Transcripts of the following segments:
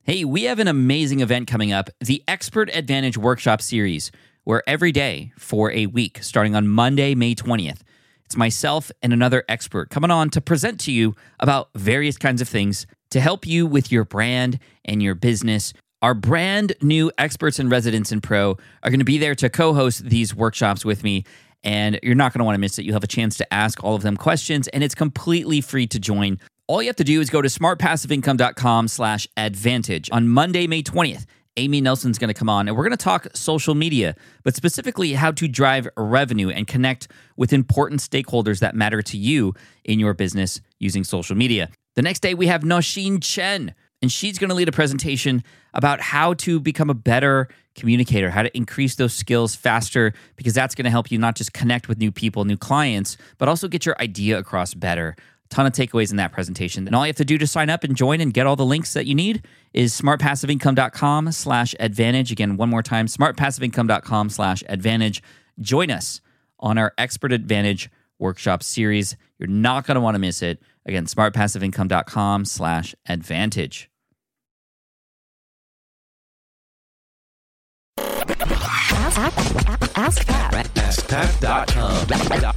Hey, we have an amazing event coming up, the Expert Advantage Workshop Series, where every day for a week, starting on Monday, May 20th, it's myself and another expert coming on to present to you about various kinds of things to help you with your brand and your business. Our brand new experts and residents in Pro are going to be there to co-host these workshops with me, and you're not going to want to miss it. You'll have a chance to ask all of them questions, and it's completely free to join. All you have to do is go to smartpassiveincome.com/advantage. On Monday, May 20th, Amy Nelson's going to come on, and we're going to talk social media, but specifically how to drive revenue and connect with important stakeholders that matter to you in your business using social media. The next day, we have Nosheen Chen, and she's going to lead a presentation about how to become a better communicator, how to increase those skills faster, because that's going to help you not just connect with new people, new clients, but also get your idea across better. Ton of takeaways in that presentation. And all you have to do to sign up and join and get all the links that you need is smartpassiveincome.com/advantage. Again, one more time, smartpassiveincome.com/advantage. Join us on our Expert Advantage Workshop Series. You're not going to want to miss it. Again, smartpassiveincome.com/advantage. Ask Pat. AskPat.com.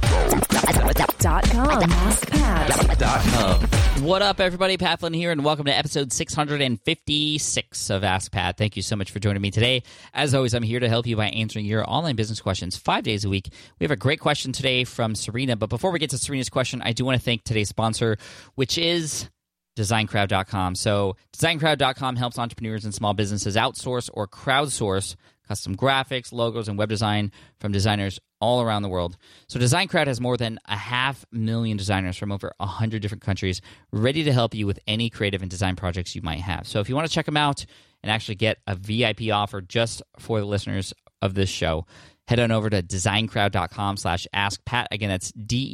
AskPat.com. What up, everybody? Pat Flynn here, and welcome to episode 656 of Ask Pat. Thank you so much for joining me today. As always, I'm here to help you by answering your online business questions 5 days a week. We have a great question today from Serena, but before we get to Serena's question, I do want to thank today's sponsor, which is DesignCrowd.com. So DesignCrowd.com helps entrepreneurs and small businesses outsource or crowdsource custom graphics, logos, and web design from designers all around the world. So DesignCrowd has more than 500,000 designers from over 100 different countries ready to help you with any creative and design projects you might have. So if you want to check them out and actually get a VIP offer just for the listeners of this show, head on over to designcrowd.com/askpat. Again, that's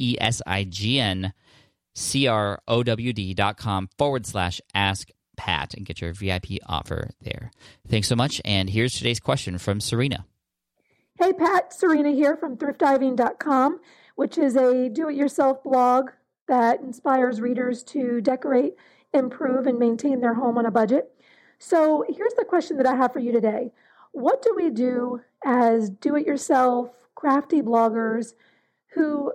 DESIGNCROWD.com/askpat and get your VIP offer there. Thanks so much. And here's today's question from Serena. Hey, Pat. Serena here from thriftdiving.com, which is a do-it-yourself blog that inspires readers to decorate, improve, and maintain their home on a budget. So here's the question that I have for you today. What do we do as do-it-yourself, crafty bloggers who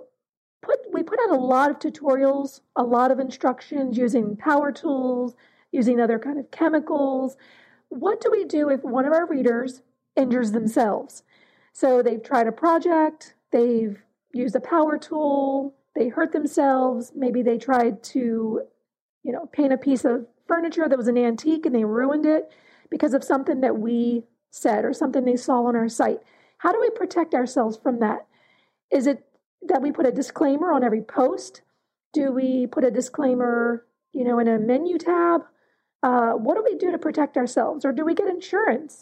we put out a lot of tutorials, a lot of instructions using power tools, using other kind of chemicals? What do we do if one of our readers injures themselves? So they've tried a project, they've used a power tool, they hurt themselves, maybe they tried to, paint a piece of furniture that was an antique and they ruined it because of something that we said or something they saw on our site. How do we protect ourselves from that? Is it that we put a disclaimer on every post? Do we put a disclaimer, in a menu tab? What do we do to protect ourselves? Or do we get insurance?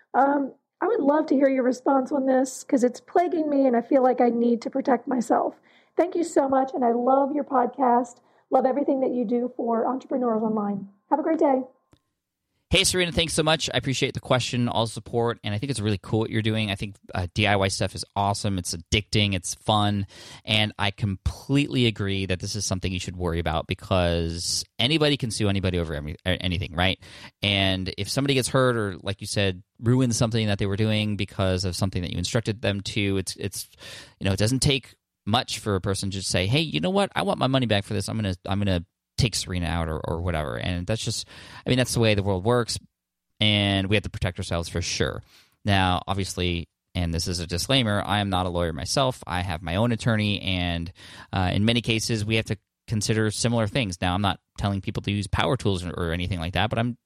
I would love to hear your response on this because it's plaguing me and I feel like I need to protect myself. Thank you so much. And I love your podcast. Love everything that you do for entrepreneurs online. Have a great day. Hey, Serena, thanks so much. I appreciate the question, all the support, and I think it's really cool what you're doing. I think DIY stuff is awesome. It's addicting. It's fun, and I completely agree that this is something you should worry about because anybody can sue anybody over anything, right? And if somebody gets hurt or, like you said, ruins something that they were doing because of something that you instructed them to, it's it doesn't take much for a person to just say, hey, you know what? I want my money back for this. I'm gonna take Serena out or whatever. And that's just, that's the way the world works. And we have to protect ourselves for sure. Now, obviously, and this is a disclaimer, I am not a lawyer myself. I have my own attorney. And in many cases, we have to consider similar things. Now, I'm not telling people to use power tools or anything like that, but I'm,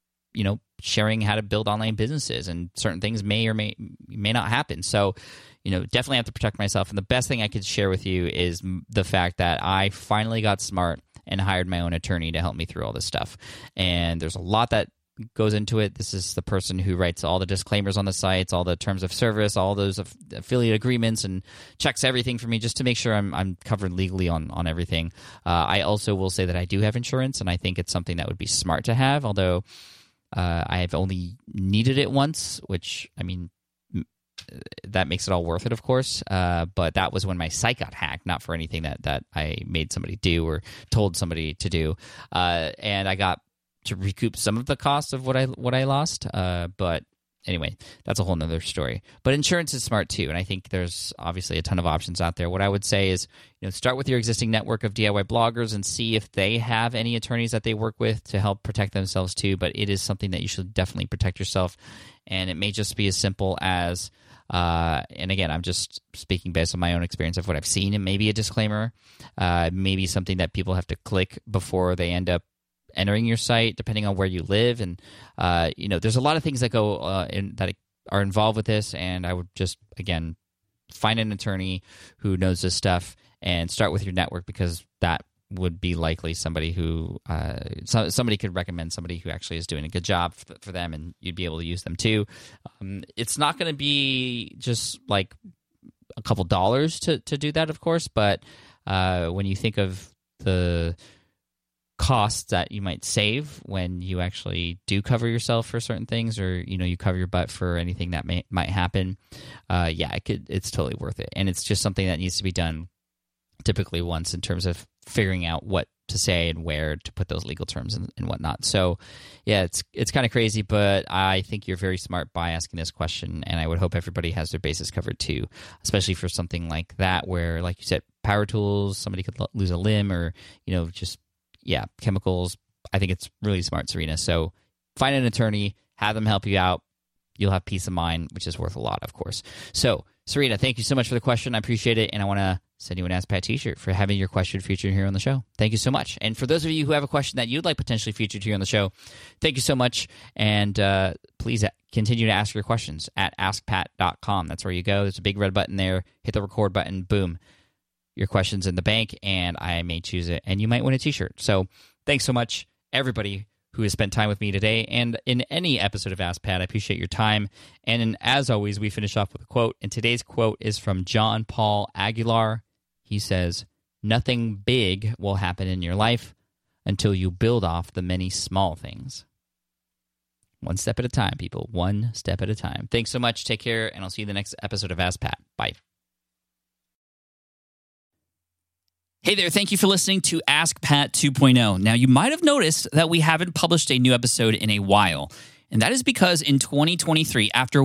sharing how to build online businesses, and certain things may or may not happen. So, definitely have to protect myself. And the best thing I could share with you is the fact that I finally got smart and hired my own attorney to help me through all this stuff. And there's a lot that goes into it. This is the person who writes all the disclaimers on the sites, all the terms of service, all those affiliate agreements, and checks everything for me just to make sure I'm covered legally on everything. I also will say that I do have insurance, and I think it's something that would be smart to have, although I have only needed it once, which, that makes it all worth it, of course. But that was when my site got hacked, not for anything that I made somebody do or told somebody to do. And I got to recoup some of the cost of what I lost. But anyway, that's a whole nother story. But insurance is smart too, and I think there's obviously a ton of options out there. What I would say is, start with your existing network of DIY bloggers and see if they have any attorneys that they work with to help protect themselves too. But it is something that you should definitely protect yourself, and it may just be as simple as, and again, I'm just speaking based on my own experience of what I've seen, and maybe a disclaimer, maybe something that people have to click before they end up entering your site, depending on where you live. And, there's a lot of things that go that are involved with this. And I would just, again, find an attorney who knows this stuff and start with your network, because that would be likely somebody who somebody could recommend somebody who actually is doing a good job for them, and you'd be able to use them too. It's not going to be just like a couple dollars to do that, of course, but when you think of the costs that you might save when you actually do cover yourself for certain things, or you cover your butt for anything that might happen, it's totally worth it. And it's just something that needs to be done typically once, in terms of figuring out what to say and where to put those legal terms and whatnot. So yeah, it's kind of crazy, but I think you're very smart by asking this question, and I would hope everybody has their bases covered too, especially for something like that where, like you said, power tools, somebody could lose a limb, or chemicals. I think it's really smart, Serena. So find an attorney, have them help you out. You'll have peace of mind, which is worth a lot, of course. So, Serena, thank you so much for the question. I appreciate it, and I want to send you an Ask Pat t-shirt for having your question featured here on the show. Thank you so much. And for those of you who have a question that you'd like potentially featured here on the show, thank you so much. And please continue to ask your questions at askpat.com. That's where you go. There's a big red button there. Hit the record button. Boom. Your question's in the bank, and I may choose it, and you might win a t-shirt. So thanks so much, everybody who has spent time with me today and in any episode of Ask Pat. I appreciate your time. And as always, we finish off with a quote, and today's quote is from John Paul Aguilar. He says, "Nothing big will happen in your life until you build off the many small things." One step at a time, people. One step at a time. Thanks so much. Take care, and I'll see you in the next episode of Ask Pat. Bye. Hey there, thank you for listening to Ask Pat 2.0. Now, you might have noticed that we haven't published a new episode in a while, and that is because in 2023, after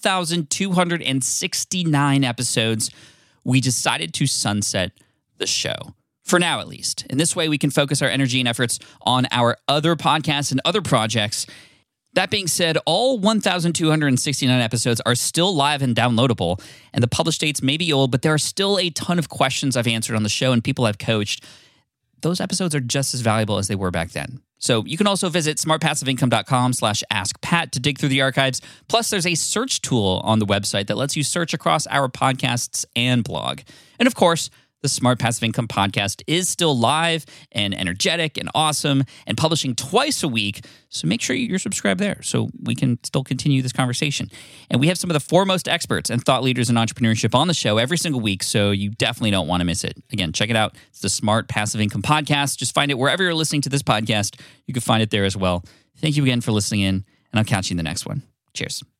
1,269 episodes, we decided to sunset the show. For now, at least. In this way, we can focus our energy and efforts on our other podcasts and other projects. That being said, all 1,269 episodes are still live and downloadable, and the published dates may be old, but there are still a ton of questions I've answered on the show and people I've coached. Those episodes are just as valuable as they were back then. So you can also visit smartpassiveincome.com/askpat to dig through the archives. Plus, there's a search tool on the website that lets you search across our podcasts and blog. And of course, the Smart Passive Income podcast is still live and energetic and awesome and publishing twice a week. So make sure you're subscribed there so we can still continue this conversation. And we have some of the foremost experts and thought leaders in entrepreneurship on the show every single week, so you definitely don't want to miss it. Again, check it out. It's the Smart Passive Income podcast. Just find it wherever you're listening to this podcast. You can find it there as well. Thank you again for listening in, and I'll catch you in the next one. Cheers.